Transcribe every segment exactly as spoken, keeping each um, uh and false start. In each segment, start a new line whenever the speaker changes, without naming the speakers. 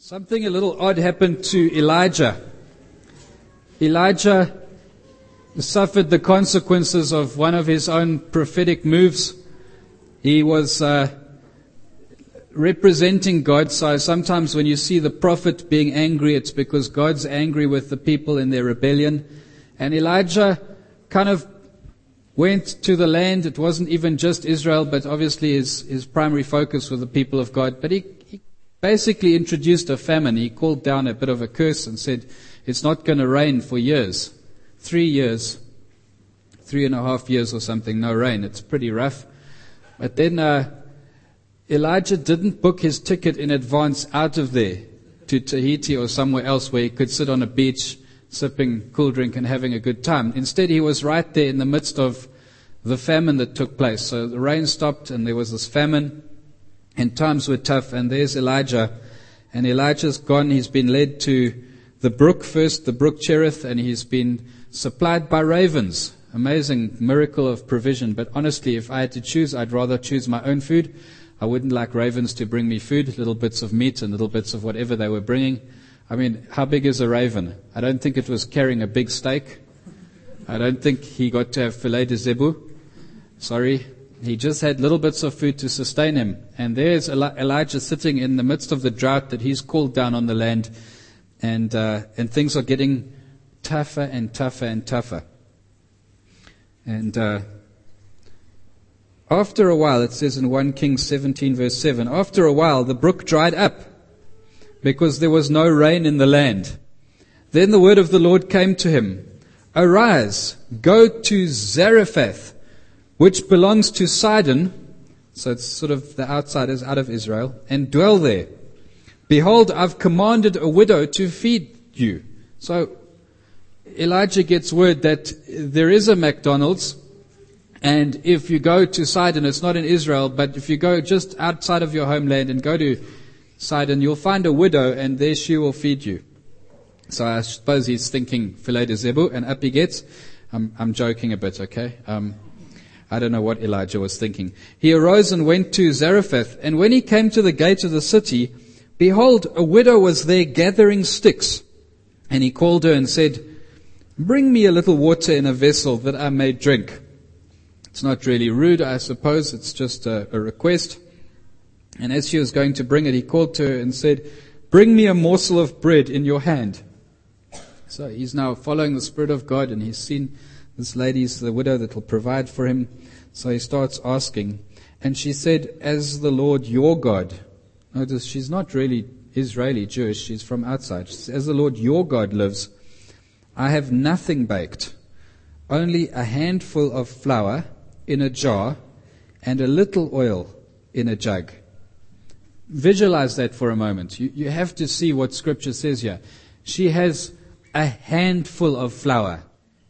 Something a little odd happened to Elijah. Elijah suffered the consequences of one of his own prophetic moves. He was uh, representing God. So sometimes when you see the prophet being angry, it's because God's angry with the people in their rebellion. And Elijah kind of went to the land. It wasn't even just Israel, but obviously his, his primary focus was the people of God. But he, he basically introduced a famine. He called down a bit of a curse and said, it's not going to rain for years. Three years. Three and a half years or something, no rain. It's pretty rough. But then uh, Elijah didn't book his ticket in advance out of there to Tahiti or somewhere else where he could sit on a beach sipping cool drink and having a good time. Instead, he was right there in the midst of the famine that took place. So the rain stopped and there was this famine and times were tough. And there's Elijah. And Elijah's gone. He's been led to the brook first, the brook Cherith, and he's been supplied by ravens. Amazing miracle of provision. But honestly, if I had to choose, I'd rather choose my own food. I wouldn't like ravens to bring me food, little bits of meat and little bits of whatever they were bringing. I mean, how big is a raven? I don't think it was carrying a big steak. I don't think he got to have filet de zebu. Sorry. He just had little bits of food to sustain him. And there's Elijah sitting in the midst of the drought that he's called down on the land. And, uh, and things are getting tougher and tougher and tougher. And, uh, after a while, it says in First Kings seventeen verse seven, after a while the brook dried up because there was no rain in the land. Then the word of the Lord came to him, arise, go to Zarephath, which belongs to Sidon, so it's sort of the outsiders out of Israel, and dwell there. Behold, I've commanded a widow to feed you. So Elijah gets word that there is a McDonald's, and if you go to Sidon, it's not in Israel, but if you go just outside of your homeland and go to Sidon, you'll find a widow, and there she will feed you. So I suppose he's thinking filet de zebu, and up he gets. I'm, I'm joking a bit, okay? Um, I don't know what Elijah was thinking. He arose and went to Zarephath, and when he came to the gate of the city, behold, a widow was there gathering sticks. And he called her and said, bring me a little water in a vessel that I may drink. It's not really rude, I suppose. It's just a, a request. And as she was going to bring it, he called to her and said, bring me a morsel of bread in your hand. So he's now following the Spirit of God, and he's seen this lady's the widow that will provide for him. So he starts asking. And she said, as the Lord your God. Notice she's not really Israeli Jewish. She's from outside. She says, as the Lord your God lives, I have nothing baked, only a handful of flour in a jar and a little oil in a jug. Visualize that for a moment. You, you have to see what Scripture says here. She has a handful of flour.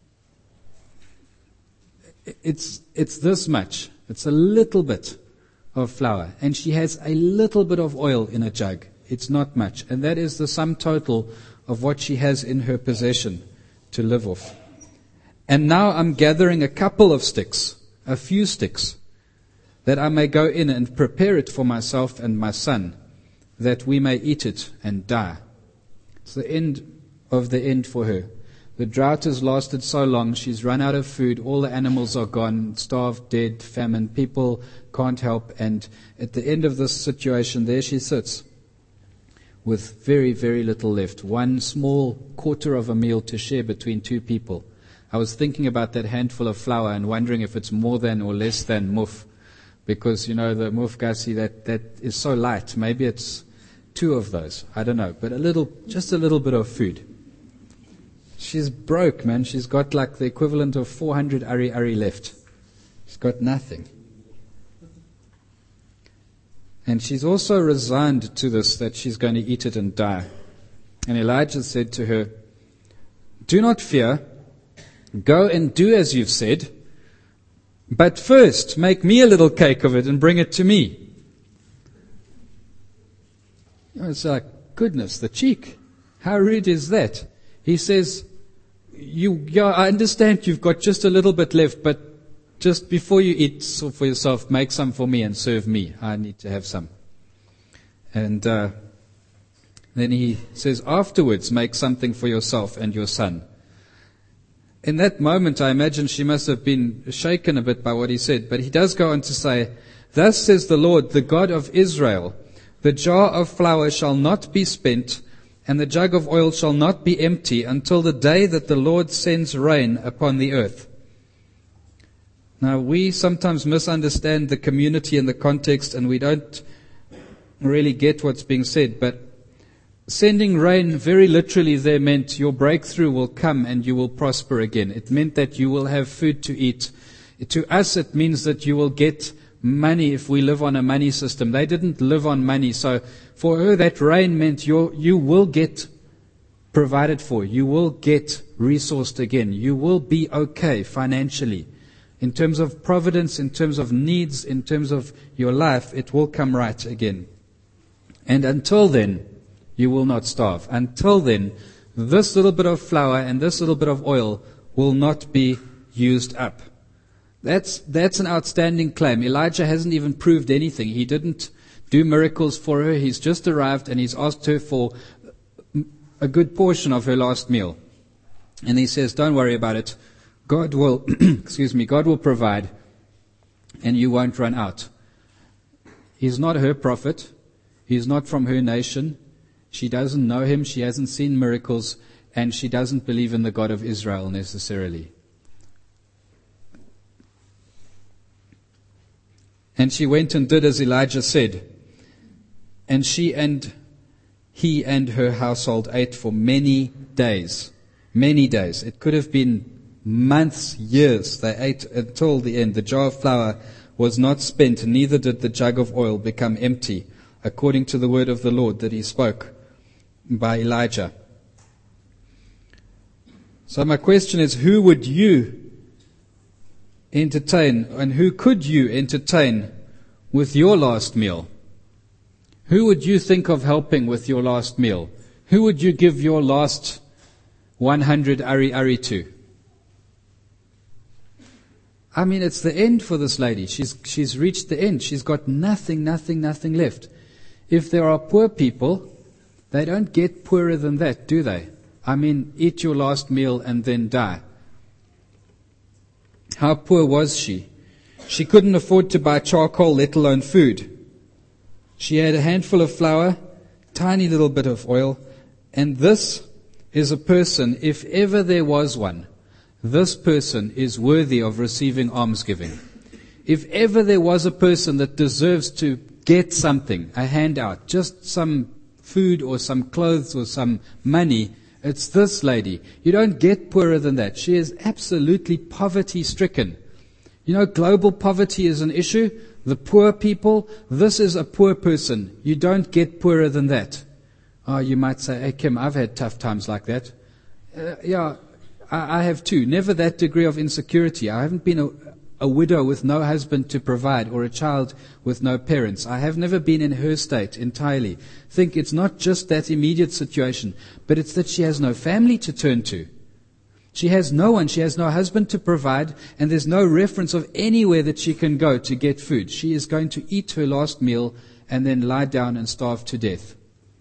It's, it's this much. It's a little bit of flour. And she has a little bit of oil in a jug. It's not much. And that is the sum total of what she has in her possession to live off. And now I'm gathering a couple of sticks, a few sticks, that I may go in and prepare it for myself and my son, that we may eat it and die. It's the end of the end for her. The drought has lasted so long, she's run out of food, all the animals are gone, starved, dead, famine, people can't help, and at the end of this situation, there she sits with very, very little left. One small quarter of a meal to share between two people. I was thinking about that handful of flour and wondering if it's more than or less than muf. Because, you know, the muf gasi, that, that is so light. Maybe it's two of those. I don't know. But a little, just a little bit of food. She's broke, man. She's got like the equivalent of four hundred ari ari left. She's got nothing. And she's also resigned to this, that she's going to eat it and die. And Elijah said to her, do not fear. Go and do as you've said. But first, make me a little cake of it and bring it to me. You know, it's like, goodness, the cheek. How rude is that? He says, you, yeah, I understand you've got just a little bit left, but just before you eat for yourself, make some for me and serve me. I need to have some. And uh, Then he says, afterwards, make something for yourself and your son. In that moment, I imagine she must have been shaken a bit by what he said. But he does go on to say, thus says the Lord, the God of Israel, the jar of flour shall not be spent, and the jug of oil shall not be empty until the day that the Lord sends rain upon the earth. Now, we sometimes misunderstand the community and the context, and we don't really get what's being said. But sending rain very literally there meant your breakthrough will come and you will prosper again. It meant that you will have food to eat. To us, it means that you will get money if we live on a money system. They didn't live on money. So for her, that rain meant you you will get provided for. You will get resourced again. You will be okay financially. In terms of providence, in terms of needs, in terms of your life, it will come right again. And until then, you will not starve. Until then, this little bit of flour and this little bit of oil will not be used up. That's, that's an outstanding claim. Elijah hasn't even proved anything. He didn't do miracles for her. He's just arrived and he's asked her for a good portion of her last meal. And he says, don't worry about it. God will, excuse me, God will provide and you won't run out. He's not her prophet. He's not from her nation. She doesn't know him. She hasn't seen miracles and she doesn't believe in the God of Israel necessarily. And she went and did as Elijah said. And she and he and her household ate for many days. Many days. It could have been months, years. They ate until the end. The jar of flour was not spent, neither did the jug of oil become empty, according to the word of the Lord that he spoke by Elijah. So my question is, who would you entertain, and who could you entertain with your last meal? Who would you think of helping with your last meal? Who would you give your last one hundred ari ari to? I mean, it's the end for this lady. She's, she's reached the end. She's got nothing, nothing, nothing left. If there are poor people, they don't get poorer than that, do they? I mean, eat your last meal and then die. How poor was she? She couldn't afford to buy charcoal, let alone food. She had a handful of flour, tiny little bit of oil, and this is a person, if ever there was one, this person is worthy of receiving almsgiving. If ever there was a person that deserves to get something, a handout, just some food or some clothes or some money, it's this lady. You don't get poorer than that. She is absolutely poverty-stricken. You know, global poverty is an issue. The poor people, this is a poor person. You don't get poorer than that. Oh, you might say, hey, Kim, I've had tough times like that. Uh, yeah, I, I have too. Never that degree of insecurity. I haven't been a, a widow with no husband to provide or a child with no parents. I have never been in her state entirely. Think it's not just that immediate situation, but it's that she has no family to turn to. She has no one. She has no husband to provide, and there's no reference of anywhere that she can go to get food. She is going to eat her last meal and then lie down and starve to death.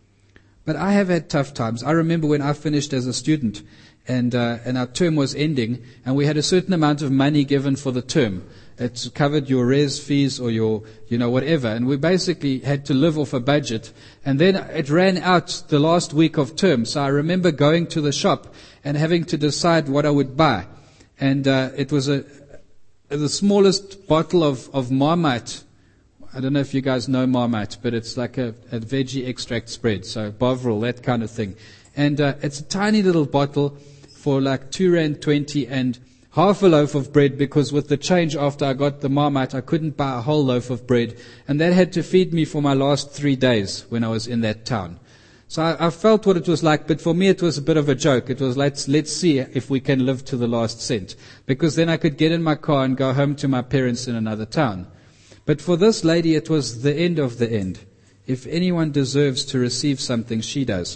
But I have had tough times. I remember when I finished as a student, and uh, and our term was ending, and we had a certain amount of money given for the term. It covered your res fees or your, you know, whatever. And we basically had to live off a budget. And then it ran out the last week of term. So I remember going to the shop and having to decide what I would buy. And uh, it was a the smallest bottle of, of Marmite. I don't know if you guys know Marmite, but it's like a, a veggie extract spread. So Bovril, that kind of thing. And uh, it's a tiny little bottle for like two rand twenty and half a loaf of bread, because with the change after I got the Marmite, I couldn't buy a whole loaf of bread. And that had to feed me for my last three days when I was in that town. So I, I felt what it was like, but for me it was a bit of a joke. It was let's, let's see if we can live to the last cent. Because then I could get in my car and go home to my parents in another town. But for this lady, it was the end of the end. If anyone deserves to receive something, she does.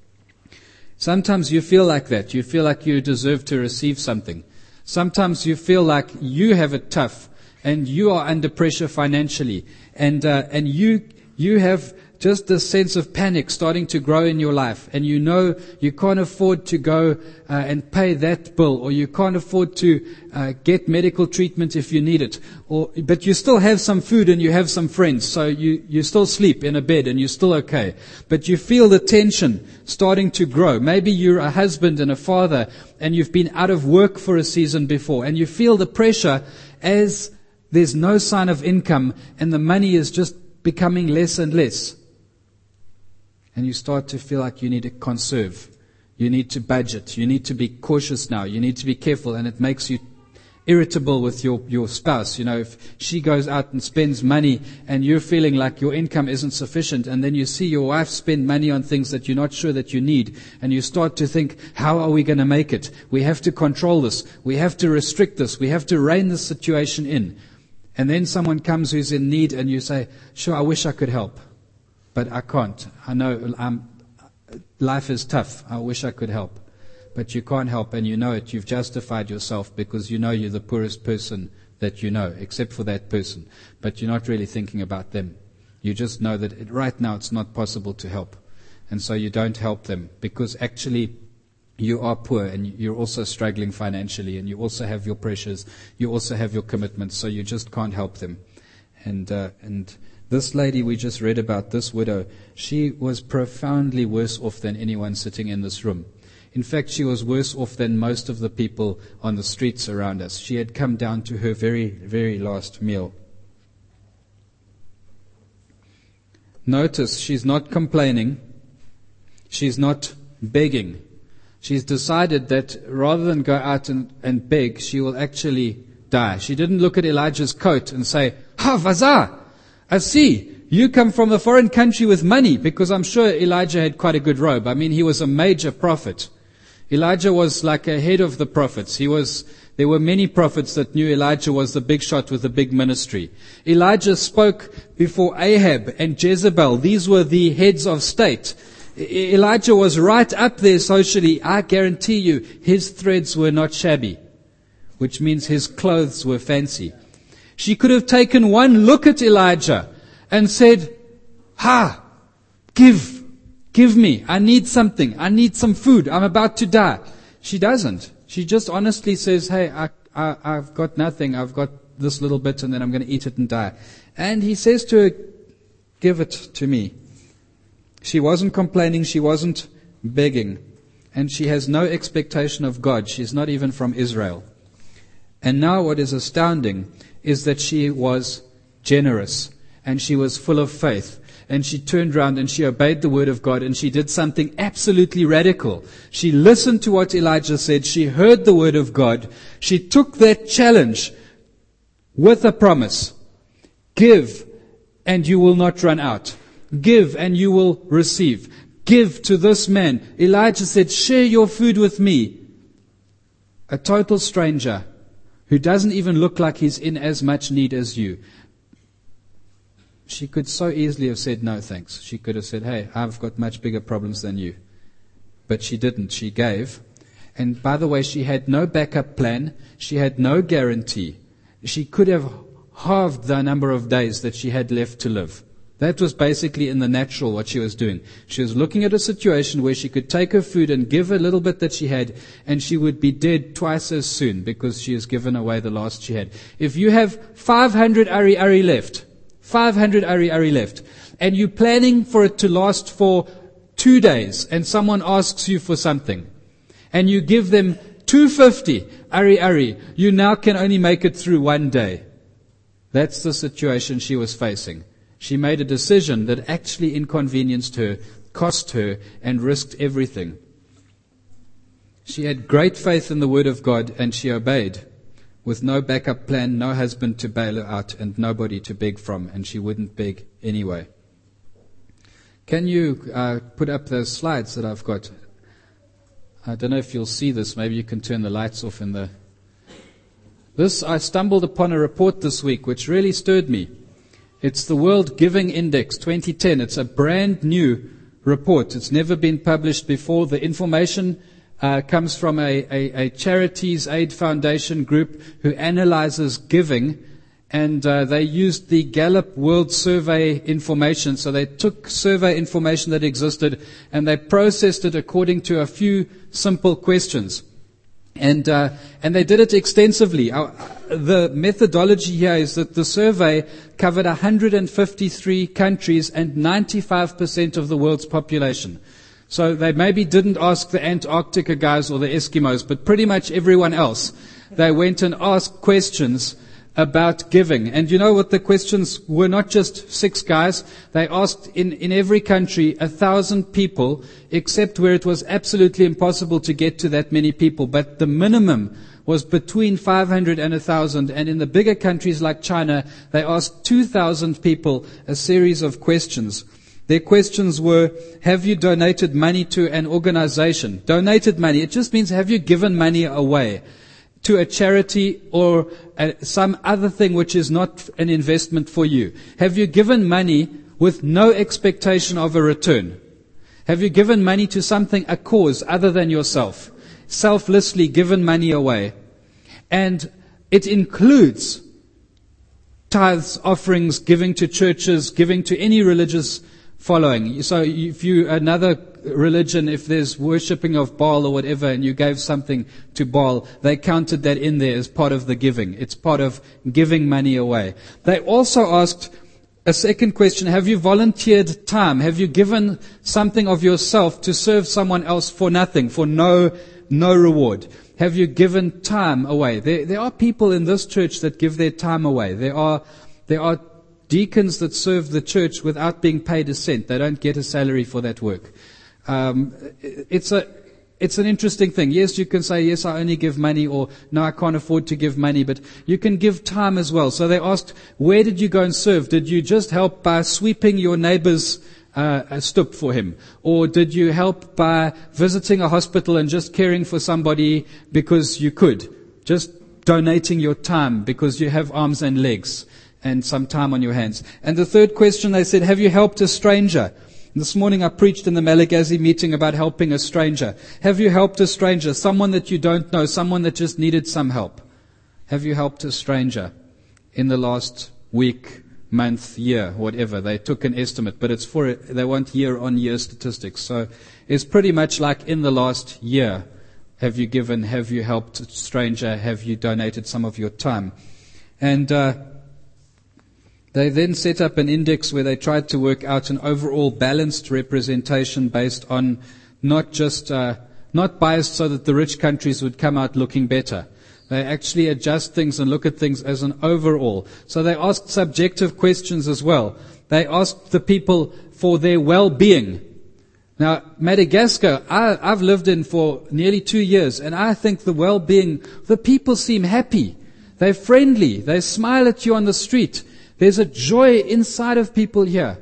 Sometimes you feel like that. You feel like you deserve to receive something. Sometimes you feel like you have it tough and you are under pressure financially, and uh, and you you have just this sense of panic starting to grow in your life, and you know you can't afford to go uh, and pay that bill, or you can't afford to uh, get medical treatment if you need it, or but you still have some food and you have some friends, so you, you still sleep in a bed and you're still okay. But you feel the tension starting to grow. Maybe you're a husband and a father and you've been out of work for a season before, and you feel the pressure as there's no sign of income and the money is just becoming less and less. And you start to feel like you need to conserve. You need to budget. You need to be cautious now. You need to be careful. And it makes you irritable with your, your spouse. You know, if she goes out and spends money and you're feeling like your income isn't sufficient, and then you see your wife spend money on things that you're not sure that you need, and you start to think, how are we going to make it? We have to control this. We have to restrict this. We have to rein this situation in. And then someone comes who's in need and you say, sure, I wish I could help, but I can't. I know I'm, life is tough. I wish I could help. But you can't help, and you know it. You've justified yourself because you know you're the poorest person that you know, except for that person. But you're not really thinking about them. You just know that it, right now it's not possible to help. And so you don't help them because actually you are poor and you're also struggling financially, and you also have your pressures. You also have your commitments, so you just can't help them. And uh, and this lady we just read about, this widow, she was profoundly worse off than anyone sitting in this room. In fact, she was worse off than most of the people on the streets around us. She had come down to her very, very last meal. Notice, she's not complaining. She's not begging. She's decided that rather than go out and, and beg, she will actually die. She didn't look at Elijah's coat and say, Ha, Vazar, I see, you come from a foreign country with money, because I'm sure Elijah had quite a good robe. I mean, he was a major prophet. Elijah was like a head of the prophets. He was, there were many prophets that knew Elijah was the big shot with a big ministry. Elijah spoke before Ahab and Jezebel. These were the heads of state. Elijah was right up there socially. I guarantee you, his threads were not shabby, which means his clothes were fancy. She could have taken one look at Elijah and said, Ha, give, give me. I need something. I need some food. I'm about to die. She doesn't. She just honestly says, hey, I, I, I've got nothing. I've got this little bit and then I'm going to eat it and die. And he says to her, give it to me. She wasn't complaining. She wasn't begging. And she has no expectation of God. She's not even from Israel. And now what is astounding is that she was generous and she was full of faith. And she turned around and she obeyed the word of God, and she did something absolutely radical. She listened to what Elijah said. She heard the word of God. She took that challenge with a promise. Give and you will not run out. Give and you will receive. Give to this man. Elijah said, share your food with me. A total stranger who doesn't even look like he's in as much need as you. She could so easily have said, no thanks. She could have said, hey, I've got much bigger problems than you. But she didn't. She gave. And by the way, she had no backup plan. She had no guarantee. She could have halved the number of days that she had left to live. That was basically in the natural what she was doing. She was looking at a situation where she could take her food and give a little bit that she had, and she would be dead twice as soon because she has given away the last she had. If you have five hundred ari ari left, five hundred ari ari left, and you're planning for it to last for two days, and someone asks you for something, and you give them two hundred fifty ari ari, you now can only make it through one day. That's the situation she was facing. She made a decision that actually inconvenienced her, cost her, and risked everything. She had great faith in the word of God, and she obeyed, with no backup plan, no husband to bail her out, and nobody to beg from, and she wouldn't beg anyway. Can you uh, put up those slides that I've got? I don't know if you'll see this. Maybe you can turn the lights off in the... This, I stumbled upon a report this week which really stirred me. It's the World Giving Index twenty ten. It's a brand new report. It's never been published before. The information uh, comes from a, a, a charities aid foundation group who analyzes giving And uh, they used the Gallup World Survey information. So they took survey information that existed and they processed it according to a few simple questions. And uh, and they did it extensively. Our, the methodology here is that the survey covered one hundred fifty-three countries and ninety-five percent of the world's population. So they maybe didn't ask the Antarctica guys or the Eskimos, but pretty much everyone else. They went and asked questions about giving. And you know what the questions were? Not just six guys. They asked in, in every country a thousand people, except where it was absolutely impossible to get to that many people. But the minimum was between five hundred and one thousand. And in the bigger countries like China, they asked two thousand people a series of questions. Their questions were, have you donated money to an organization? Donated money, it just means have you given money away to a charity or a, some other thing which is not an investment for you? Have you given money with no expectation of a return? Have you given money to something, a cause other than yourself? Selflessly given money away. And it includes tithes, offerings, giving to churches, giving to any religious following. So if you, another religion, if there's worshipping of Baal or whatever, and you gave something to Baal, they counted that in there as part of the giving. It's part of giving money away. They also asked a second question, have you volunteered time? Have you given something of yourself to serve someone else for nothing, for no, no reward? Have you given time away? There, there are people in this church that give their time away. There are, there are deacons that serve the church without being paid a cent. They don't get a salary for that work. Um, it's a, it's an interesting thing. Yes, you can say, yes, I only give money, or no, I can't afford to give money, but you can give time as well. So they asked, where did you go and serve? Did you just help by sweeping your neighbor's uh, a stoop for him? Or did you help by visiting a hospital and just caring for somebody because you could? Just donating your time because you have arms and legs and some time on your hands. And the third question, they said, have you helped a stranger? This morning I preached in the Malagasy meeting about helping a stranger. Have you helped a stranger? Someone that you don't know, someone that just needed some help. Have you helped a stranger in the last week, month, year, whatever? They took an estimate, but it's for, they want year-on-year statistics. So it's pretty much like in the last year. Have you given, have you helped a stranger? Have you donated some of your time? And, uh, They then set up an index where they tried to work out an overall balanced representation based on not just, uh, not biased so that the rich countries would come out looking better. They actually adjust things and look at things as an overall. So they asked subjective questions as well. They asked the people for their well-being. Now, Madagascar, I, I've lived in for nearly two years, and I think the well-being, the people seem happy. They're friendly. They smile at you on the street. There's a joy inside of people here.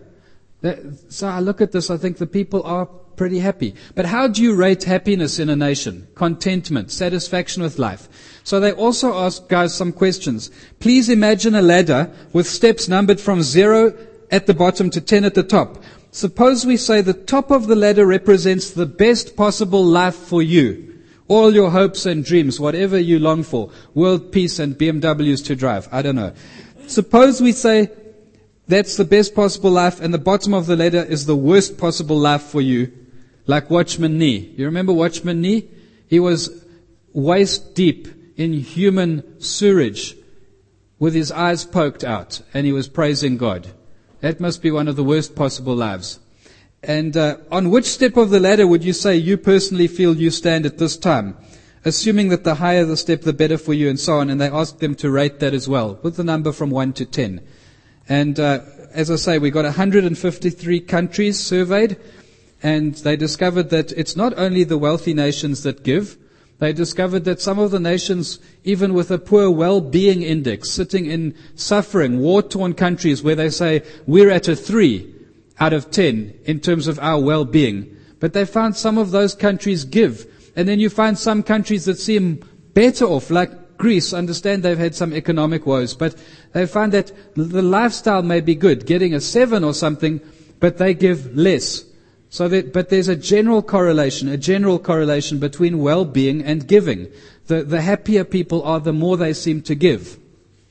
So I look at this, I think the people are pretty happy. But how do you rate happiness in a nation? Contentment, satisfaction with life. So they also ask guys some questions. Please imagine a ladder with steps numbered from zero at the bottom to ten at the top. Suppose we say the top of the ladder represents the best possible life for you. All your hopes and dreams, whatever you long for. World peace and B M Ws to drive. I don't know. Suppose we say that's the best possible life and the bottom of the ladder is the worst possible life for you, like Watchman Nee. You remember Watchman Nee? He was waist deep in human sewage with his eyes poked out and he was praising God. That must be one of the worst possible lives. And uh, on which step of the ladder would you say you personally feel you stand at this time? Assuming that the higher the step, the better for you, and so on. And they asked them to rate that as well, with the number from one to ten. And uh, as I say, we got one hundred fifty-three countries surveyed, and they discovered that it's not only the wealthy nations that give. They discovered that some of the nations, even with a poor well-being index, sitting in suffering, war-torn countries where they say, we're at a three out of ten in terms of our well-being. But they found some of those countries give. And then you find some countries that seem better off, like Greece. Understand they've had some economic woes, but they find that the lifestyle may be good, getting a seven or something, but they give less. So that, but there's a general correlation, a general correlation between well-being and giving. The, the happier people are, the more they seem to give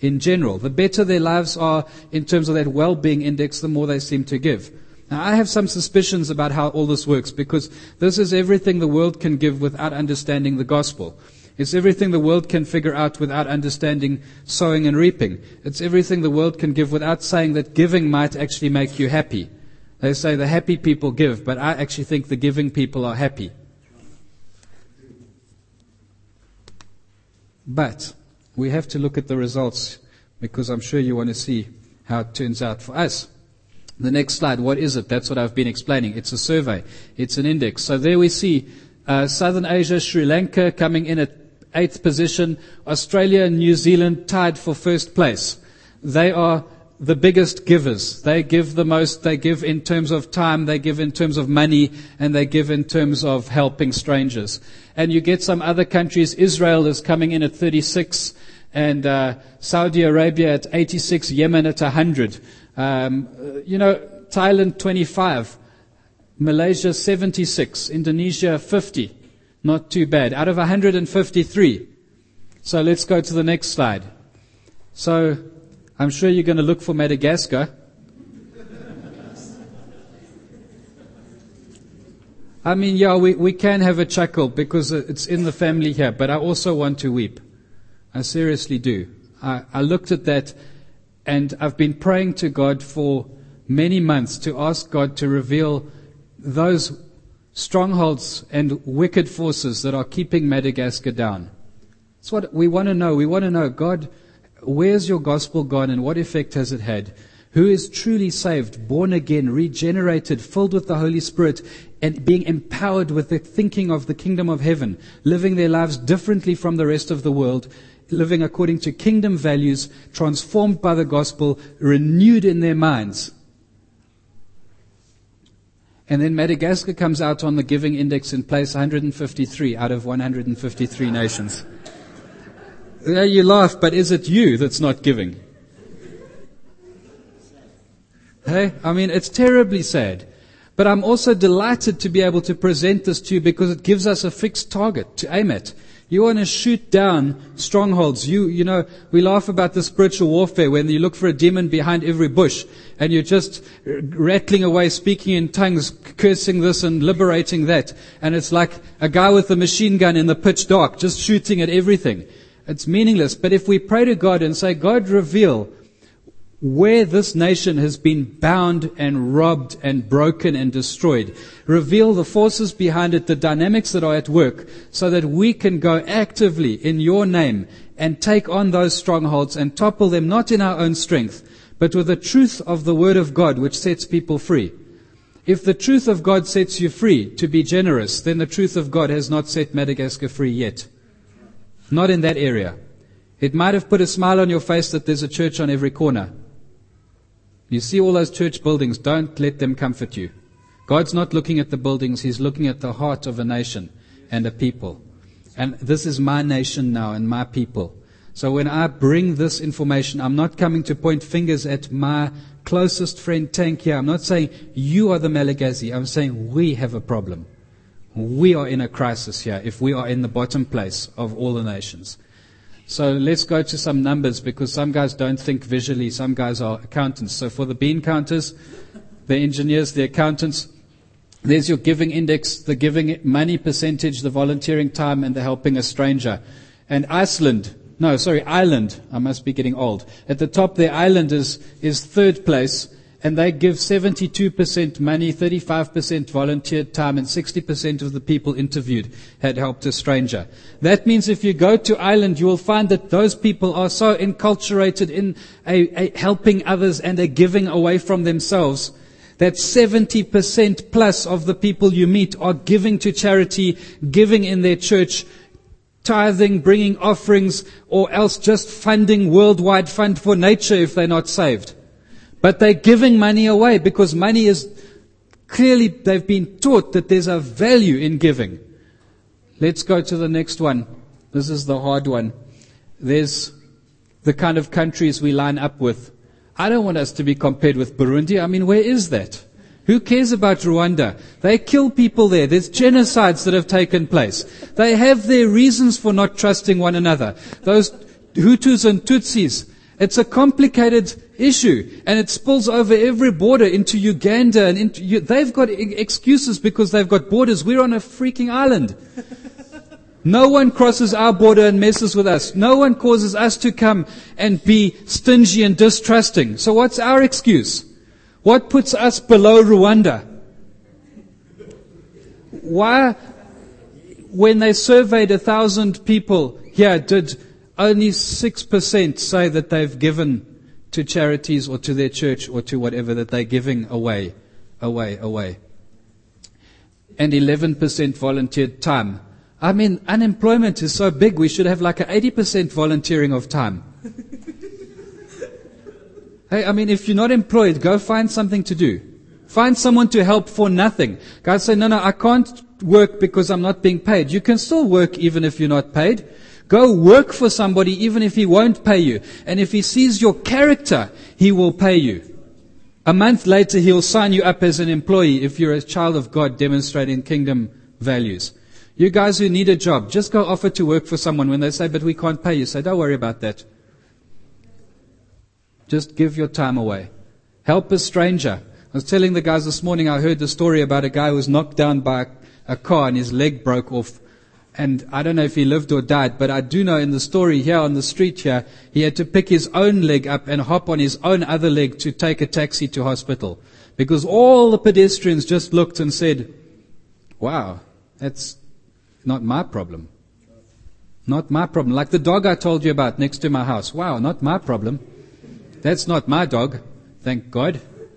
in general. The better their lives are in terms of that well-being index, the more they seem to give. Now, I have some suspicions about how all this works, because this is everything the world can give without understanding the gospel. It's everything the world can figure out without understanding sowing and reaping. It's everything the world can give without saying that giving might actually make you happy. They say the happy people give, but I actually think the giving people are happy. But we have to look at the results, because I'm sure you want to see how it turns out for us. The next slide, what is it? That's what I've been explaining. It's a survey. It's an index. So there we see uh, Southern Asia, Sri Lanka coming in at eighth position. Australia and New Zealand tied for first place. They are the biggest givers. They give the most. They give in terms of time. They give in terms of money. And they give in terms of helping strangers. And you get some other countries. Israel is coming in at thirty-six. And uh, Saudi Arabia at eighty-six. Yemen at one hundred. Um, you know, Thailand twenty-five, Malaysia seventy-six, Indonesia fifty. Not too bad. Out of one hundred fifty-three. So let's go to the next slide. So I'm sure you're going to look for Madagascar. I mean, yeah, we, we can have a chuckle because it's in the family here, but I also want to weep. I seriously do. I, I looked at that. And I've been praying to God for many months to ask God to reveal those strongholds and wicked forces that are keeping Madagascar down. That's what we want to know. We want to know, God, where's your gospel gone and what effect has it had? Who is truly saved, born again, regenerated, filled with the Holy Spirit, and being empowered with the thinking of the kingdom of heaven, living their lives differently from the rest of the world, living according to kingdom values, transformed by the gospel, renewed in their minds. And then Madagascar comes out on the giving index in place one hundred fifty-three out of one hundred fifty-three nations. Yeah, you laugh, but is it you that's not giving? Hey, I mean, it's terribly sad. But I'm also delighted to be able to present this to you because it gives us a fixed target to aim at. You want to shoot down strongholds. You, you know, we laugh about the spiritual warfare when you look for a demon behind every bush and you're just rattling away, speaking in tongues, cursing this and liberating that. And it's like a guy with a machine gun in the pitch dark, just shooting at everything. It's meaningless. But if we pray to God and say, God, reveal where this nation has been bound and robbed and broken and destroyed. Reveal the forces behind it, the dynamics that are at work, so that we can go actively in your name and take on those strongholds and topple them, not in our own strength, but with the truth of the Word of God, which sets people free. If the truth of God sets you free to be generous, then the truth of God has not set Madagascar free yet. Not in that area. It might have put a smile on your face that there's a church on every corner. You see all those church buildings, don't let them comfort you. God's not looking at the buildings, He's looking at the heart of a nation and a people. And this is my nation now and my people. So when I bring this information, I'm not coming to point fingers at my closest friend Tank here. I'm not saying you are the Malagasy. I'm saying we have a problem. We are in a crisis here if we are in the bottom place of all the nations. So let's go to some numbers because some guys don't think visually. Some guys are accountants. So for the bean counters, the engineers, the accountants, there's your giving index, the giving money percentage, the volunteering time, and the helping a stranger. And Iceland, no, sorry, Ireland, I must be getting old. At the top there, Ireland is, is third place. And they give seventy-two percent money, thirty-five percent volunteered time, and sixty percent of the people interviewed had helped a stranger. That means if you go to Ireland, you will find that those people are so enculturated in a, a helping others and a giving away from themselves that seventy percent plus of the people you meet are giving to charity, giving in their church, tithing, bringing offerings, or else just funding worldwide fund for nature if they're not saved. But they're giving money away because money is clearly, they've been taught that there's a value in giving. Let's go to the next one. This is the hard one. There's the kind of countries we line up with. I don't want us to be compared with Burundi. I mean, where is that? Who cares about Rwanda? They kill people there. There's genocides that have taken place. They have their reasons for not trusting one another. Those Hutus and Tutsis It's a complicated issue, and it spills over every border into Uganda, and into, you, they've got excuses because they've got borders. We're on a freaking island. No one crosses our border and messes with us. No one causes us to come and be stingy and distrusting. So what's our excuse? What puts us below Rwanda? Why, when they surveyed a thousand people here, did only six percent say that they've given to charities or to their church or to whatever that they're giving away, away, away? And eleven percent volunteered time. I mean, unemployment is so big, we should have like an eighty percent volunteering of time. Hey, I mean, if you're not employed, go find something to do. Find someone to help for nothing. Guys say, no, no, I can't work because I'm not being paid. You can still work even if you're not paid. Go work for somebody even if he won't pay you. And if he sees your character, he will pay you. A month later, he'll sign you up as an employee if you're a child of God demonstrating kingdom values. You guys who need a job, just go offer to work for someone. When they say, but we can't pay you, say, don't worry about that. Just give your time away. Help a stranger. I was telling the guys this morning, I heard the story about a guy who was knocked down by a car and his leg broke off. And I don't know if he lived or died, but I do know in the story here on the street here, he had to pick his own leg up and hop on his own other leg to take a taxi to hospital. Because all the pedestrians just looked and said, wow, that's not my problem. Not my problem. Like the dog I told you about next to my house. Wow, not my problem. That's not my dog. Thank God.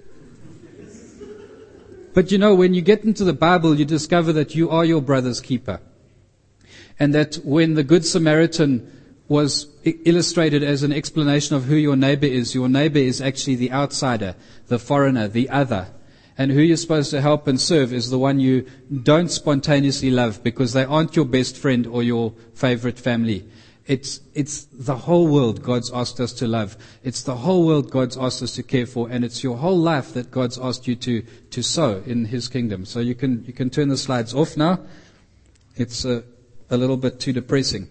But you know, when you get into the Bible, you discover that you are your brother's keeper. And that when the Good Samaritan was illustrated as an explanation of who your neighbor is, your neighbor is actually the outsider, the foreigner, the other. And who you're supposed to help and serve is the one you don't spontaneously love because they aren't your best friend or your favorite family. It's, it's the whole world God's asked us to love. It's the whole world God's asked us to care for. And it's your whole life that God's asked you to, to sow in His kingdom. So you can, you can turn the slides off now. It's a, a little bit too depressing.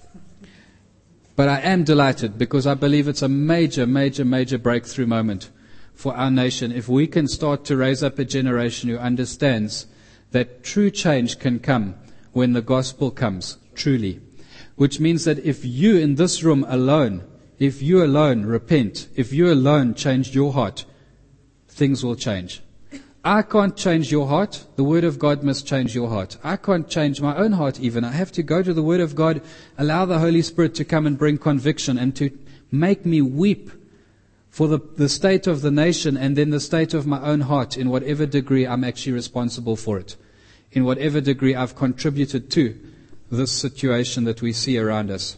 But I am delighted because I believe it's a major, major, major breakthrough moment for our nation. If we can start to raise up a generation who understands that true change can come when the gospel comes, truly. Which means that if you in this room alone, if you alone repent, if you alone change your heart, things will change. I can't change your heart. The Word of God must change your heart. I can't change my own heart even. I have to go to the Word of God, allow the Holy Spirit to come and bring conviction and to make me weep for the, the state of the nation and then the state of my own heart in whatever degree I'm actually responsible for it, in whatever degree I've contributed to this situation that we see around us.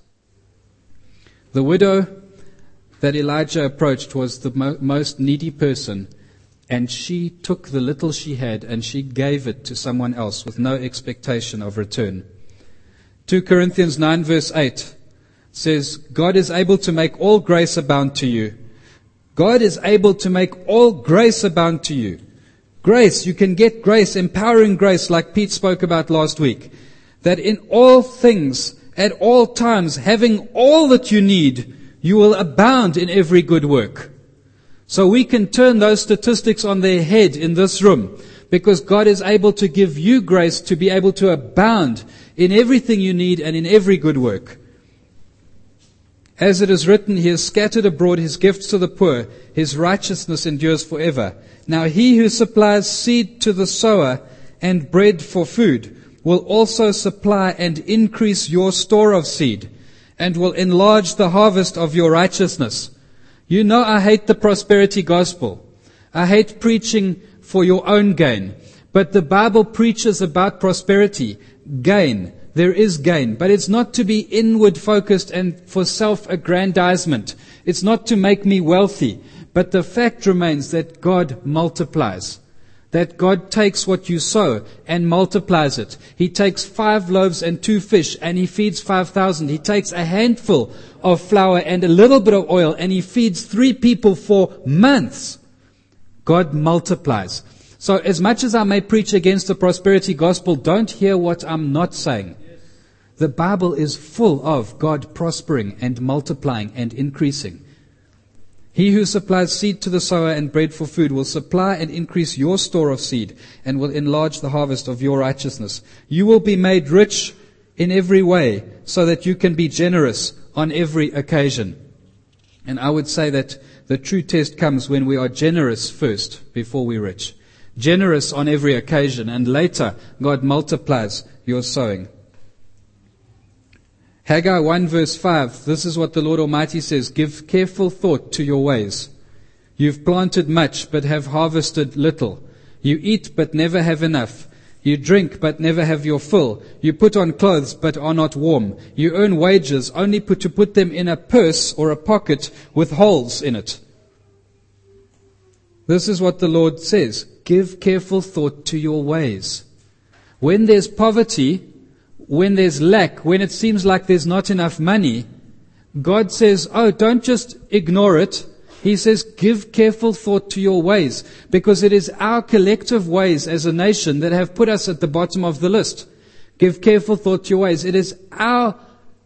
The widow that Elijah approached was the mo- most needy person, and she took the little she had and she gave it to someone else with no expectation of return. Second Corinthians nine verse eight says, God is able to make all grace abound to you. God is able to make all grace abound to you. Grace, you can get grace, empowering grace like Pete spoke about last week. That in all things, at all times, having all that you need, you will abound in every good work. So we can turn those statistics on their head in this room, because God is able to give you grace to be able to abound in everything you need and in every good work. As it is written, He has scattered abroad His gifts to the poor, His righteousness endures forever. Now He who supplies seed to the sower and bread for food will also supply and increase your store of seed, and will enlarge the harvest of your righteousness. You know I hate the prosperity gospel. I hate preaching for your own gain. But the Bible preaches about prosperity, gain. There is gain, but it's not to be inward focused and for self-aggrandizement. It's not to make me wealthy. But the fact remains that God multiplies. That God takes what you sow and multiplies it. He takes five loaves and two fish and He feeds five thousand. He takes a handful of flour and a little bit of oil and He feeds three people for months. God multiplies. So as much as I may preach against the prosperity gospel, don't hear what I'm not saying. The Bible is full of God prospering and multiplying and increasing. He who supplies seed to the sower and bread for food will supply and increase your store of seed and will enlarge the harvest of your righteousness. You will be made rich in every way so that you can be generous on every occasion. And I would say that the true test comes when we are generous first before we're rich. Generous on every occasion, and later God multiplies your sowing. Haggai one verse five, this is what the Lord Almighty says, give careful thought to your ways. You've planted much but have harvested little. You eat but never have enough. You drink but never have your fill. You put on clothes but are not warm. You earn wages only put to put them in a purse or a pocket with holes in it. This is what the Lord says. Give careful thought to your ways. When there's poverty, when there's lack, when it seems like there's not enough money, God says, oh, don't just ignore it. He says, give careful thought to your ways, because it is our collective ways as a nation that have put us at the bottom of the list. Give careful thought to your ways. It is our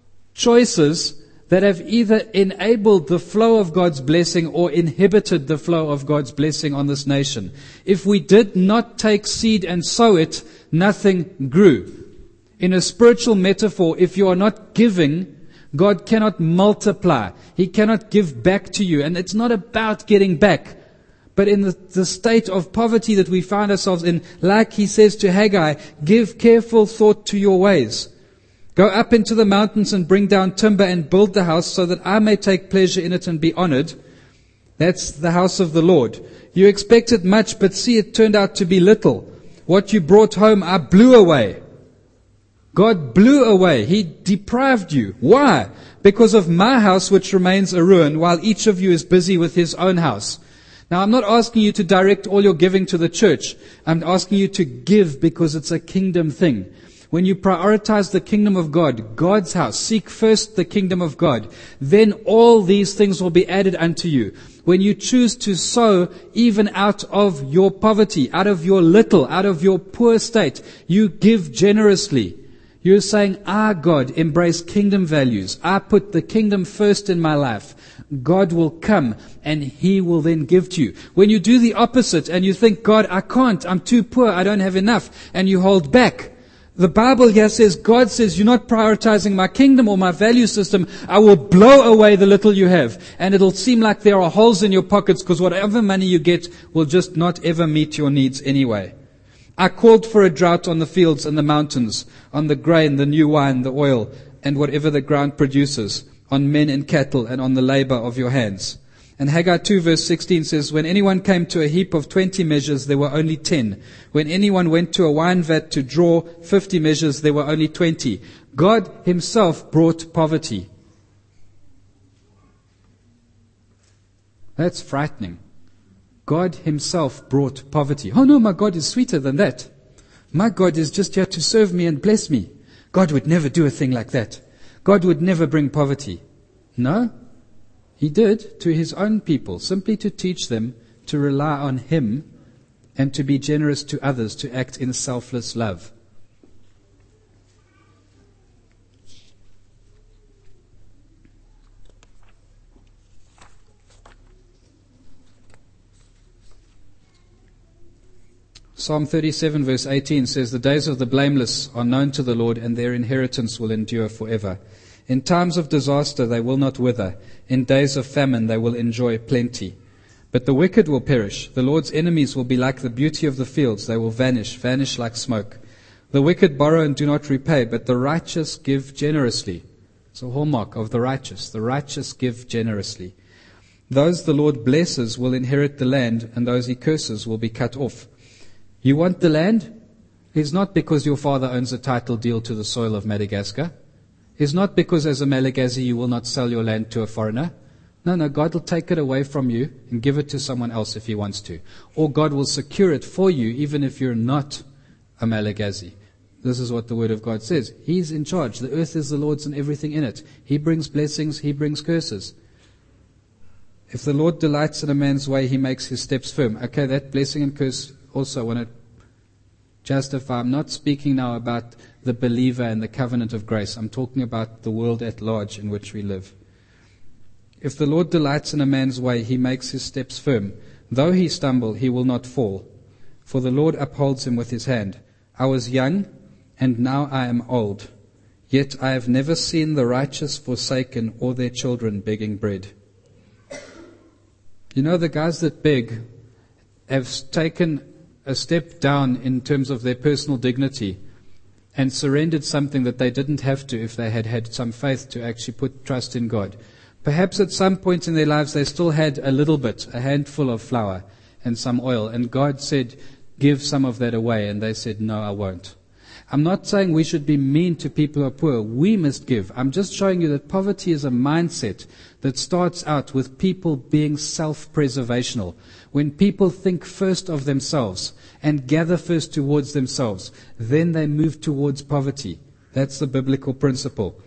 choices that have either enabled the flow of God's blessing or inhibited the flow of God's blessing on this nation. If we did not take seed and sow it, nothing grew. In a spiritual metaphor, if you are not giving, God cannot multiply. He cannot give back to you. And it's not about getting back. But in the, the state of poverty that we find ourselves in, like he says to Haggai, give careful thought to your ways. Go up into the mountains and bring down timber and build the house so that I may take pleasure in it and be honored. That's the house of the Lord. You expected much, but see, it turned out to be little. What you brought home, I blew away. God blew away. He deprived you. Why? Because of my house, which remains a ruin, while each of you is busy with his own house. Now, I'm not asking you to direct all your giving to the church. I'm asking you to give because it's a kingdom thing. When you prioritize the kingdom of God, God's house, seek first the kingdom of God, then all these things will be added unto you. When you choose to sow even out of your poverty, out of your little, out of your poor state, you give generously. You're saying, ah, God, embrace kingdom values. I put the kingdom first in my life. God will come and he will then give to you. When you do the opposite and you think, God, I can't, I'm too poor, I don't have enough, and you hold back, the Bible here says, God says, you're not prioritizing my kingdom or my value system. I will blow away the little you have. And it'll seem like there are holes in your pockets because whatever money you get will just not ever meet your needs anyway. I called for a drought on the fields and the mountains, on the grain, the new wine, the oil, and whatever the ground produces, on men and cattle, and on the labor of your hands. And Haggai two verse sixteen says, when anyone came to a heap of twenty measures, there were only ten. When anyone went to a wine vat to draw fifty measures, there were only twenty. God himself brought poverty. That's frightening. God himself brought poverty. Oh no, my God is sweeter than that. My God is just here to serve me and bless me. God would never do a thing like that. God would never bring poverty. No, he did to his own people, simply to teach them to rely on him and to be generous to others, to act in selfless love. Psalm thirty-seven verse eighteen says, the days of the blameless are known to the Lord, and their inheritance will endure forever. In times of disaster they will not wither. In days of famine they will enjoy plenty. But the wicked will perish. The Lord's enemies will be like the beauty of the fields. They will vanish, vanish like smoke. The wicked borrow and do not repay, but the righteous give generously. It's a hallmark of the righteous. The righteous give generously. Those the Lord blesses will inherit the land, and those he curses will be cut off. You want the land? It's not because your father owns a title deal to the soil of Madagascar. It's not because as a Malagasy you will not sell your land to a foreigner. No, no, God will take it away from you and give it to someone else if he wants to. Or God will secure it for you even if you're not a Malagasy. This is what the Word of God says. He's in charge. The earth is the Lord's and everything in it. He brings blessings, he brings curses. If the Lord delights in a man's way, he makes his steps firm. Okay, that blessing and curse also I want to justify. I'm not speaking now about the believer and the covenant of grace. I'm talking about the world at large in which we live. If the Lord delights in a man's way, he makes his steps firm. Though he stumble, he will not fall, for the Lord upholds him with his hand. I was young, and now I am old, yet I have never seen the righteous forsaken or their children begging bread. You know, the guys that beg have taken a step down in terms of their personal dignity and surrendered something that they didn't have to if they had had some faith to actually put trust in God. Perhaps at some point in their lives they still had a little bit, a handful of flour and some oil, and God said, give some of that away, and they said, no, I won't. I'm not saying we should be mean to people who are poor. We must give. I'm just showing you that poverty is a mindset that starts out with people being self-preservational. When people think first of themselves and gather first towards themselves, then they move towards poverty. That's the biblical principle.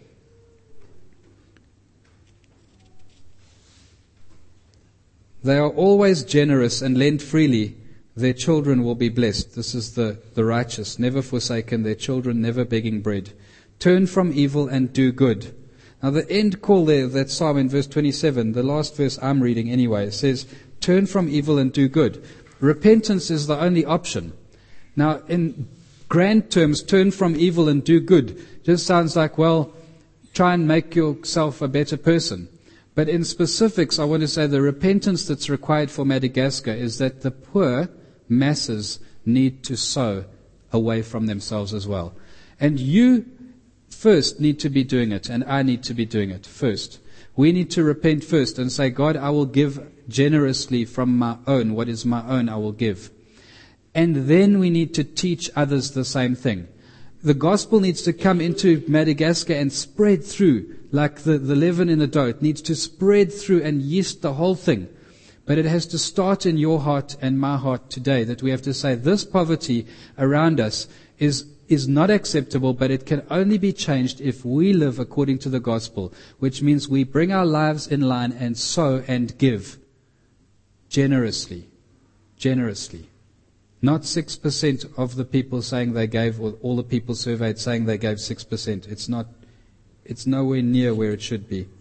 They are always generous and lend freely. Their children will be blessed. This is the, the righteous, never forsaken, their children never begging bread. Turn from evil and do good. Now the end call there, that psalm in verse twenty-seven, the last verse I'm reading anyway, it says, turn from evil and do good. Repentance is the only option. Now in grand terms, turn from evil and do good just sounds like, well, try and make yourself a better person. But in specifics, I want to say the repentance that's required for Madagascar is that the poor masses need to sow away from themselves as well. And you first need to be doing it, and I need to be doing it first. We need to repent first and say, God, I will give generously from my own. What is my own, I will give. And then we need to teach others the same thing. The gospel needs to come into Madagascar and spread through like the, the leaven in the dough. It needs to spread through and yeast the whole thing. But it has to start in your heart and my heart today, that we have to say this poverty around us is, is not acceptable, but it can only be changed if we live according to the gospel, which means we bring our lives in line and sow and give generously. Generously. Not six percent of the people saying they gave, or all the people surveyed saying they gave six percent. It's not, it's nowhere near where it should be.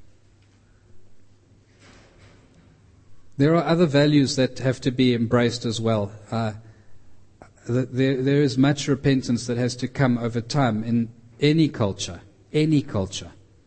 There are other values that have to be embraced as well. Uh, there, there is much repentance that has to come over time in any culture. Any culture.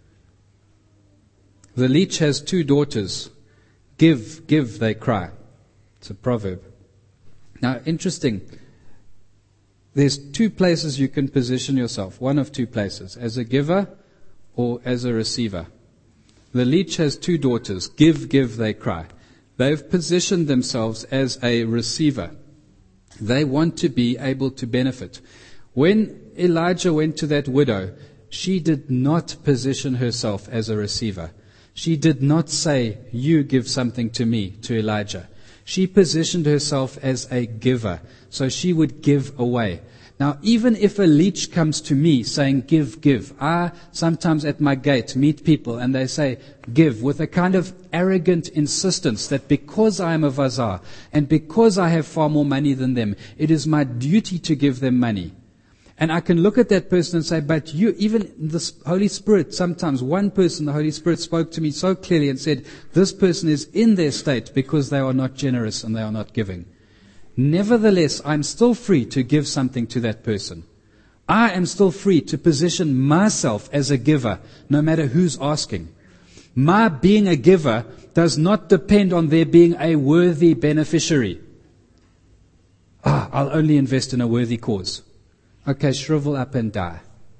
The leech has two daughters. Give, give, they cry. It's a proverb. Now, interesting. There's two places you can position yourself. One of two places. As a giver or as a receiver. The leech has two daughters. Give, give, they cry. They've positioned themselves as a receiver. They want to be able to benefit. When Elijah went to that widow, she did not position herself as a receiver. She did not say, you give something to me, to Elijah. She positioned herself as a giver, so she would give away. Now, even if a leech comes to me saying, give, give, I sometimes at my gate meet people and they say, give, with a kind of arrogant insistence that because I am a vazar and because I have far more money than them, it is my duty to give them money. And I can look at that person and say, but you, even the Holy Spirit, sometimes one person, the Holy Spirit spoke to me so clearly and said, this person is in their state because they are not generous and they are not giving. Nevertheless, I'm still free to give something to that person. I am still free to position myself as a giver, no matter who's asking. My being a giver does not depend on there being a worthy beneficiary. Ah, I'll only invest in a worthy cause. Okay, shrivel up and die.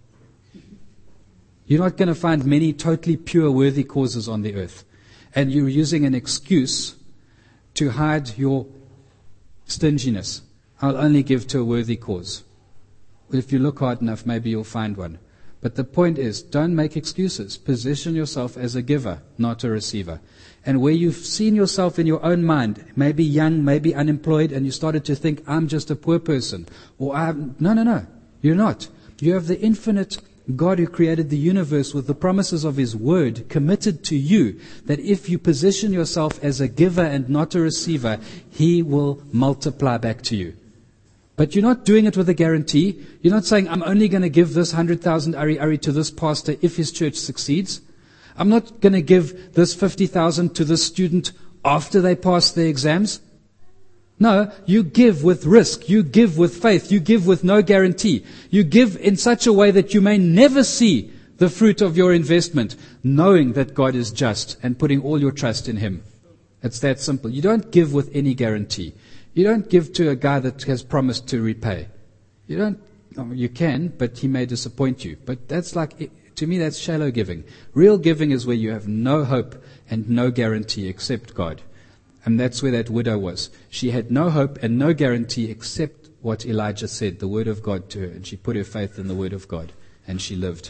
You're not going to find many totally pure, worthy causes on the earth. And you're using an excuse to hide your stinginess. I'll only give to a worthy cause. Well, if you look hard enough, maybe you'll find one. But the point is, don't make excuses. Position yourself as a giver, not a receiver. And where you've seen yourself in your own mind, maybe young, maybe unemployed, and you started to think, I'm just a poor person. Or I'm, no, no, no. You're not. You have the infinite God who created the universe with the promises of His Word committed to you, that if you position yourself as a giver and not a receiver, He will multiply back to you. But you're not doing it with a guarantee. You're not saying, I'm only going to give this one hundred thousand ari ari to this pastor if his church succeeds. I'm not going to give this fifty thousand to this student after they pass their exams. No, you give with risk. You give with faith. You give with no guarantee. You give in such a way that you may never see the fruit of your investment, knowing that God is just and putting all your trust in Him. It's that simple. You don't give with any guarantee. You don't give to a guy that has promised to repay. You don't, you can, but he may disappoint you. But that's like, to me, that's shallow giving. Real giving is where you have no hope and no guarantee except God. And that's where that widow was. She had no hope and no guarantee except what Elijah said, the word of God to her. And she put her faith in the word of God. And she lived.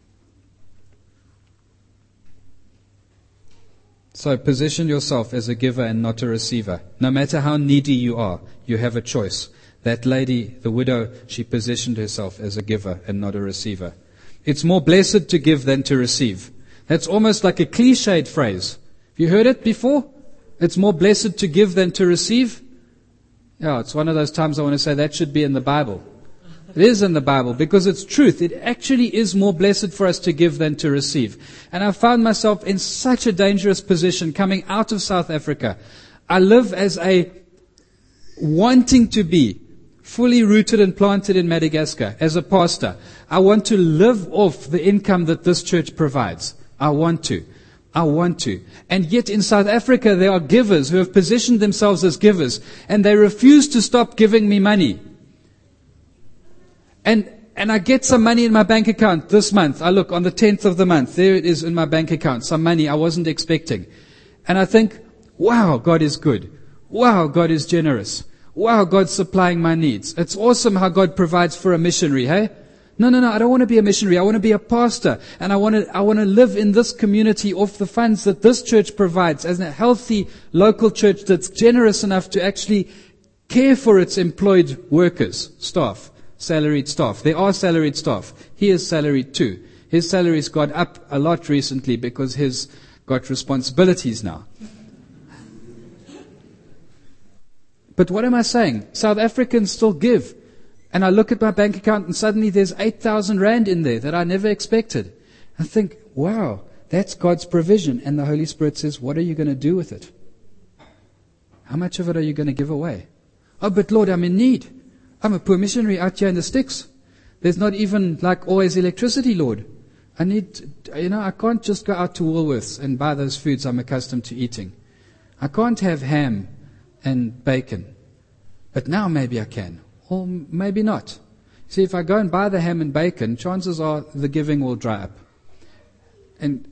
So position yourself as a giver and not a receiver. No matter how needy you are, you have a choice. That lady, the widow, she positioned herself as a giver and not a receiver. It's more blessed to give than to receive. That's almost like a cliched phrase. Have you heard it before? It's more blessed to give than to receive. Yeah, it's one of those times I want to say that should be in the Bible. It is in the Bible because it's truth. It actually is more blessed for us to give than to receive. And I found myself in such a dangerous position coming out of South Africa. I live as a wanting to be fully rooted and planted in Madagascar as a pastor. I want to live off the income that this church provides. I want to. I want to. And yet in South Africa there are givers who have positioned themselves as givers and they refuse to stop giving me money. And and I get some money in my bank account this month. I look on the tenth of the month. There it is in my bank account. Some money I wasn't expecting. And I think, wow, God is good. Wow, God is generous. Wow, God's supplying my needs. It's awesome how God provides for a missionary, hey? No, no, no, I don't want to be a missionary. I want to be a pastor. And I want to, I want to live in this community off the funds that this church provides as a healthy local church that's generous enough to actually care for its employed workers, staff. Salaried staff. There are salaried staff. He is salaried too. His salary's gone up a lot recently because he's got responsibilities now. But what am I saying? South Africans still give. And I look at my bank account and suddenly there's eight thousand rand in there that I never expected. I think, wow, that's God's provision. And the Holy Spirit says, what are you going to do with it? How much of it are you going to give away? Oh, but Lord, I'm in need. I'm a poor missionary out here in the sticks. There's not even like always electricity, Lord. I need, you know, I can't just go out to Woolworths and buy those foods I'm accustomed to eating. I can't have ham and bacon. But now maybe I can. Or maybe not. See, if I go and buy the ham and bacon, chances are the giving will dry up. And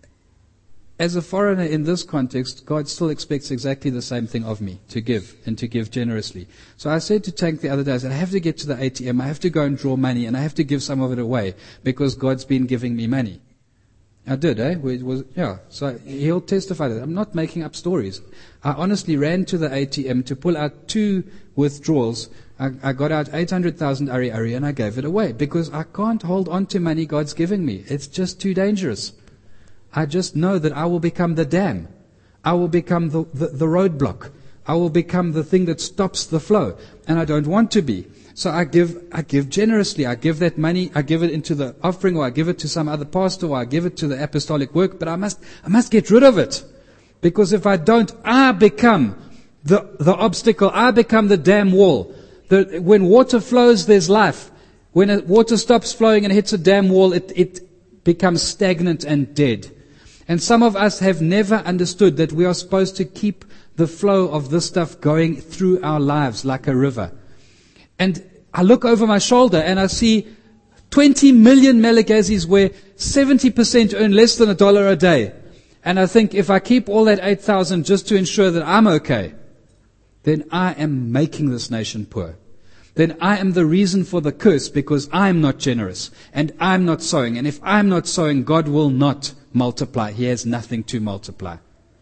as a foreigner in this context, God still expects exactly the same thing of me, to give and to give generously. So I said to Tank the other day, I said, I have to get to the A T M, I have to go and draw money, and I have to give some of it away because God's been giving me money. I did, eh? It was, yeah. So he'll testify that. I'm not making up stories. I honestly ran to the A T M to pull out two withdrawals. I, I got out eight hundred thousand Ari Ari and I gave it away because I can't hold on to money God's giving me. It's just too dangerous. I just know that I will become the dam. I will become the, the, the roadblock. I will become the thing that stops the flow. And I don't want to be. So I give, I give generously. I give that money, I give it into the offering, or I give it to some other pastor, or I give it to the apostolic work, but I must, I must get rid of it. Because if I don't, I become the, the obstacle. I become the dam wall. The, when water flows, there's life. When a, water stops flowing and hits a dam wall, it, it becomes stagnant and dead. And some of us have never understood that we are supposed to keep the flow of this stuff going through our lives like a river. And I look over my shoulder and I see twenty million Malagazis where seventy percent earn less than a dollar a day. And I think if I keep all that eight thousand just to ensure that I'm okay, then I am making this nation poor. Then I am the reason for the curse because I'm not generous and I'm not sowing. And if I'm not sowing, God will not multiply. He has nothing to multiply.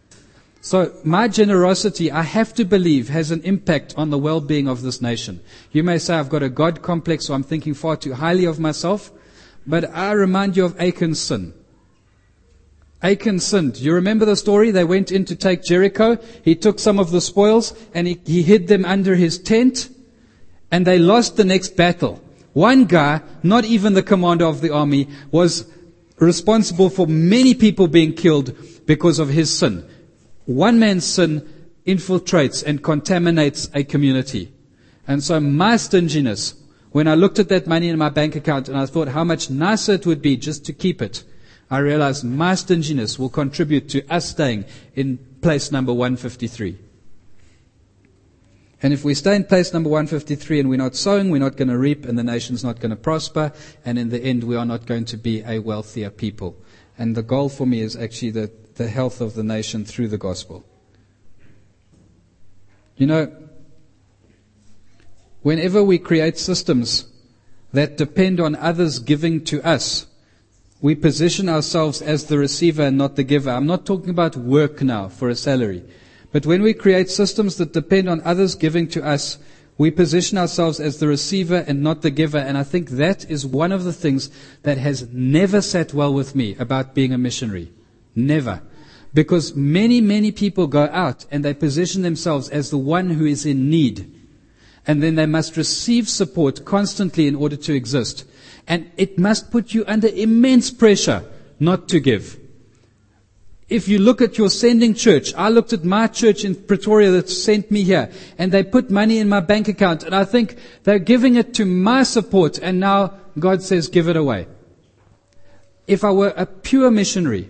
So my generosity, I have to believe, has an impact on the well-being of this nation. You may say I've got a God complex, or I'm thinking far too highly of myself. But I remind you of Achan's sin. Achan sinned. You remember the story? They went in to take Jericho. He took some of the spoils and he, he hid them under his tent. And they lost the next battle. One guy, not even the commander of the army, was responsible for many people being killed because of his sin. One man's sin infiltrates and contaminates a community. And so my stinginess, when I looked at that money in my bank account and I thought how much nicer it would be just to keep it, I realized my stinginess will contribute to us staying in place number one fifty-three. And if we stay in place number one fifty-three and we're not sowing, we're not going to reap, and the nation's not going to prosper, and in the end we are not going to be a wealthier people. And the goal for me is actually the, the health of the nation through the gospel. You know, whenever we create systems that depend on others giving to us, we position ourselves as the receiver and not the giver. I'm not talking about work now for a salary. But when we create systems that depend on others giving to us, we position ourselves as the receiver and not the giver. And I think that is one of the things that has never sat well with me about being a missionary. Never. Because many, many people go out and they position themselves as the one who is in need. And then they must receive support constantly in order to exist. And it must put you under immense pressure not to give. If you look at your sending church, I looked at my church in Pretoria that sent me here, and they put money in my bank account, and I think they're giving it to my support, and now God says, give it away. If I were a pure missionary,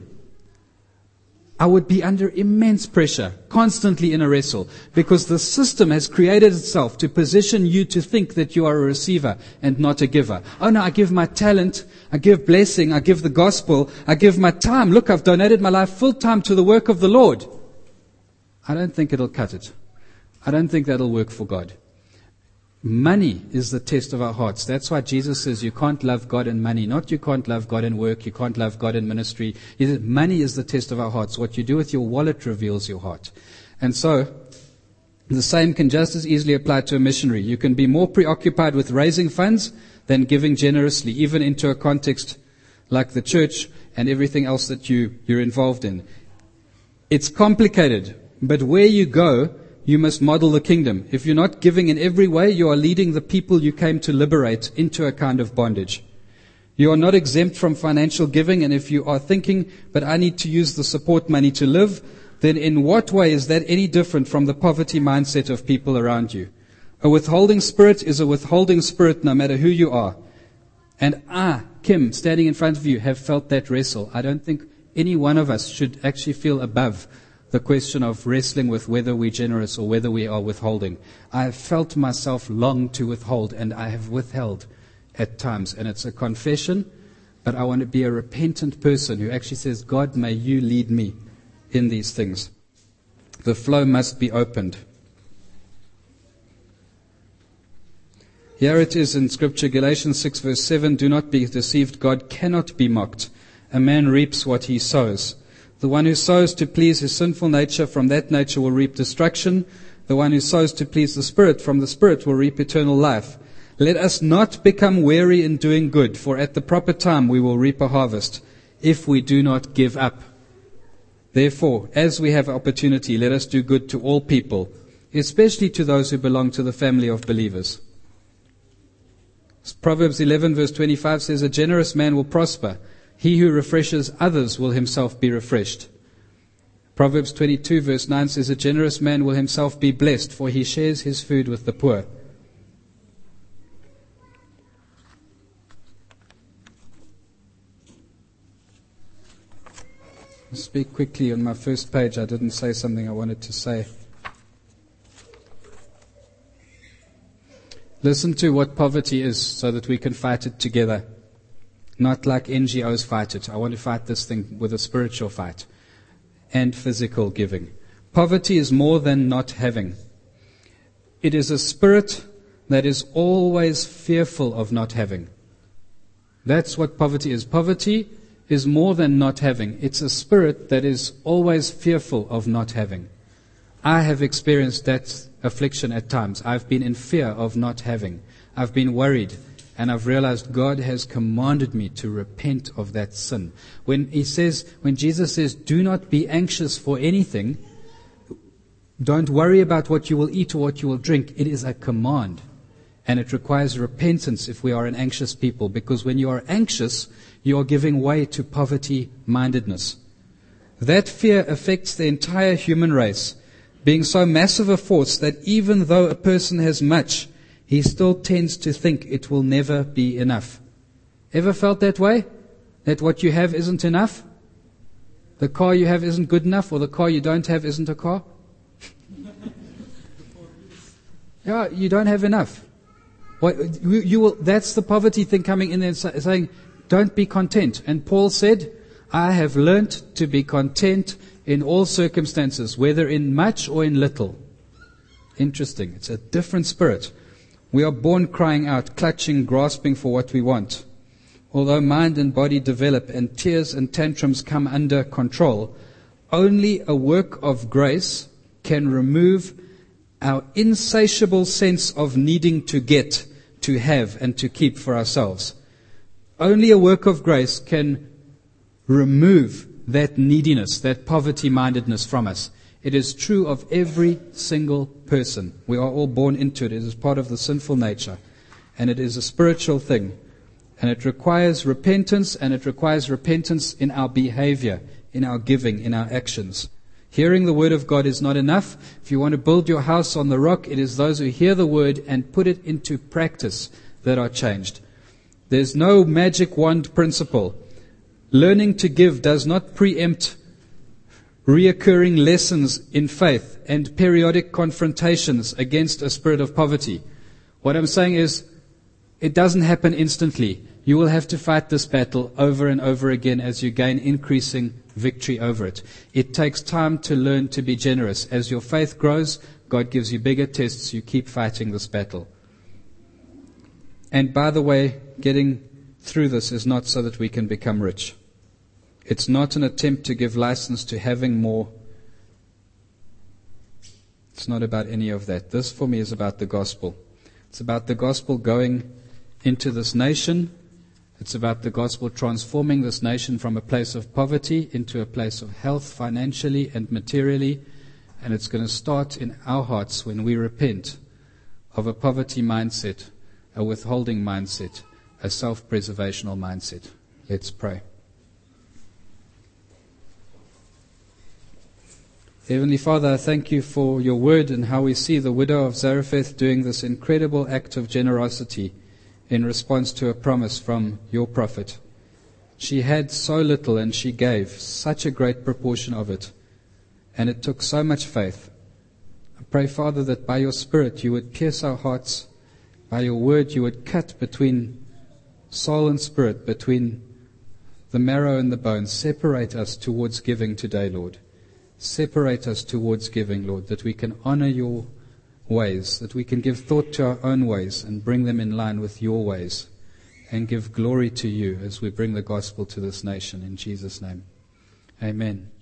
I would be under immense pressure, constantly in a wrestle, because the system has created itself to position you to think that you are a receiver and not a giver. Oh no, I give my talent, I give blessing, I give the gospel, I give my time. Look, I've donated my life full time to the work of the Lord. I don't think it'll cut it. I don't think that'll work for God. Money is the test of our hearts. That's why Jesus says you can't love God and money. Not you can't love God and work, you can't love God and ministry. He says money is the test of our hearts. What you do with your wallet reveals your heart. And so, the same can just as easily apply to a missionary. You can be more preoccupied with raising funds than giving generously, even into a context like the church and everything else that you, you're involved in. It's complicated, but where you go, you must model the kingdom. If you're not giving in every way, you are leading the people you came to liberate into a kind of bondage. You are not exempt from financial giving, and if you are thinking, but I need to use the support money to live, then in what way is that any different from the poverty mindset of people around you? A withholding spirit is a withholding spirit no matter who you are. And I, Kim, standing in front of you, have felt that wrestle. I don't think any one of us should actually feel above the question of wrestling with whether we're generous or whether we are withholding. I have felt myself long to withhold, and I have withheld at times. And it's a confession, but I want to be a repentant person who actually says, God, may you lead me in these things. The flow must be opened. Here it is in Scripture, Galatians six verse seven, do not be deceived, God cannot be mocked. A man reaps what he sows. The one who sows to please his sinful nature, from that nature will reap destruction. The one who sows to please the Spirit, from the Spirit will reap eternal life. Let us not become weary in doing good, for at the proper time we will reap a harvest, if we do not give up. Therefore, as we have opportunity, let us do good to all people, especially to those who belong to the family of believers. Proverbs eleven verse twenty-five says, a generous man will prosper. He who refreshes others will himself be refreshed. Proverbs twenty-two verse nine says, a generous man will himself be blessed, for he shares his food with the poor. I'll speak quickly on my first page. I didn't say something I wanted to say. Listen to what poverty is so that we can fight it together. Not like N G Os fight it. I want to fight this thing with a spiritual fight and physical giving. Poverty is more than not having. It is a spirit that is always fearful of not having. That's what poverty is. Poverty is more than not having. It's a spirit that is always fearful of not having. I have experienced that affliction at times. I've been in fear of not having. I've been worried. And I've realized God has commanded me to repent of that sin. When he says, when Jesus says, do not be anxious for anything, don't worry about what you will eat or what you will drink, it is a command. And it requires repentance if we are an anxious people, because when you are anxious, you are giving way to poverty-mindedness. That fear affects the entire human race, being so massive a force that even though a person has much, he still tends to think it will never be enough. Ever felt that way? That what you have isn't enough? The car you have isn't good enough, or the car you don't have isn't a car? Yeah, you don't have enough. Well, you, you will, that's the poverty thing coming in there and saying, don't be content. And Paul said, I have learnt to be content in all circumstances, whether in much or in little. Interesting. It's a different spirit. We are born crying out, clutching, grasping for what we want. Although mind and body develop and tears and tantrums come under control, only a work of grace can remove our insatiable sense of needing to get, to have, and to keep for ourselves. Only a work of grace can remove that neediness, that poverty-mindedness from us. It is true of every single person. We are all born into it. It is part of the sinful nature. And it is a spiritual thing. And it requires repentance, and it requires repentance in our behavior, in our giving, in our actions. Hearing the word of God is not enough. If you want to build your house on the rock, it is those who hear the word and put it into practice that are changed. There's no magic wand principle. Learning to give does not preempt reoccurring lessons in faith and periodic confrontations against a spirit of poverty. What I'm saying is, it doesn't happen instantly. You will have to fight this battle over and over again as you gain increasing victory over it. It takes time to learn to be generous. As your faith grows, God gives you bigger tests. You keep fighting this battle. And by the way, getting through this is not so that we can become rich. It's not an attempt to give license to having more. It's not about any of that. This for me is about the gospel. It's about the gospel going into this nation. It's about the gospel transforming this nation from a place of poverty into a place of health financially and materially. And it's going to start in our hearts when we repent of a poverty mindset, a withholding mindset, a self-preservational mindset. Let's pray. Heavenly Father, I thank you for your word and how we see the widow of Zarephath doing this incredible act of generosity in response to a promise from your prophet. She had so little and she gave such a great proportion of it. And it took so much faith. I pray, Father, that by your Spirit you would pierce our hearts. By your word you would cut between soul and spirit, between the marrow and the bones. Separate us towards giving today, Lord. Separate us towards giving, Lord, that we can honor your ways, that we can give thought to our own ways and bring them in line with your ways, and give glory to you as we bring the gospel to this nation. In Jesus' name, amen.